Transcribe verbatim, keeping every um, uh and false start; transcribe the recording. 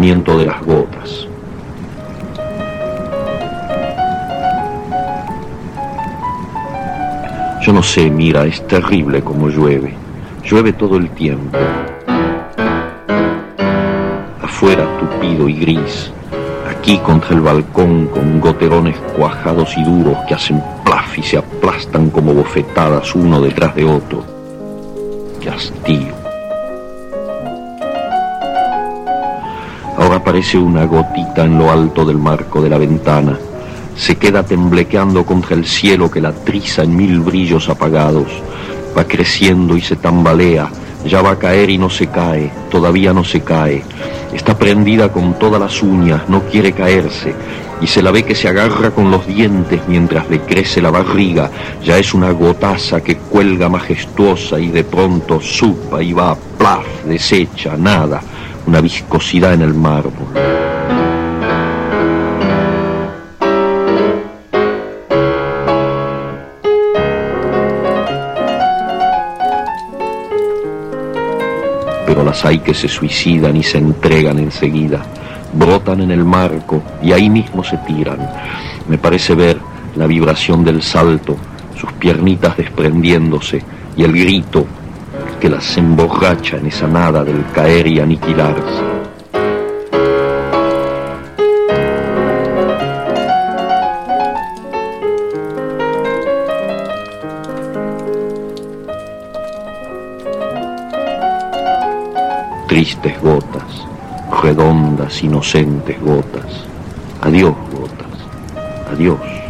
deslizamiento de las gotas. Yo no sé, mira, es terrible como llueve. Llueve todo el tiempo. Afuera tupido y gris. Aquí contra el balcón con goterones cuajados y duros que hacen plaf y se aplastan como bofetadas uno detrás de otro. ¡Qué hastío! Ahora aparece una gotita en lo alto del marco de la ventana. Se queda temblequeando contra el cielo que la triza en mil brillos apagados. Va creciendo y se tambalea. Ya va a caer y no se cae. Todavía no se cae. Está prendida con todas las uñas. No quiere caerse. Y se la ve que se agarra con los dientes mientras le crece la barriga. Ya es una gotaza que cuelga majestuosa y de pronto supa y va, plaf, deshecha, nada. Una viscosidad en el mármol. Pero las hay que se suicidan y se entregan enseguida, brotan en el marco y ahí mismo se tiran. Me parece ver la vibración del salto, sus piernitas desprendiéndose y el grito que las emborracha en esa nada del caer y aniquilarse. Tristes gotas, redondas, inocentes gotas. Adiós, gotas, adiós.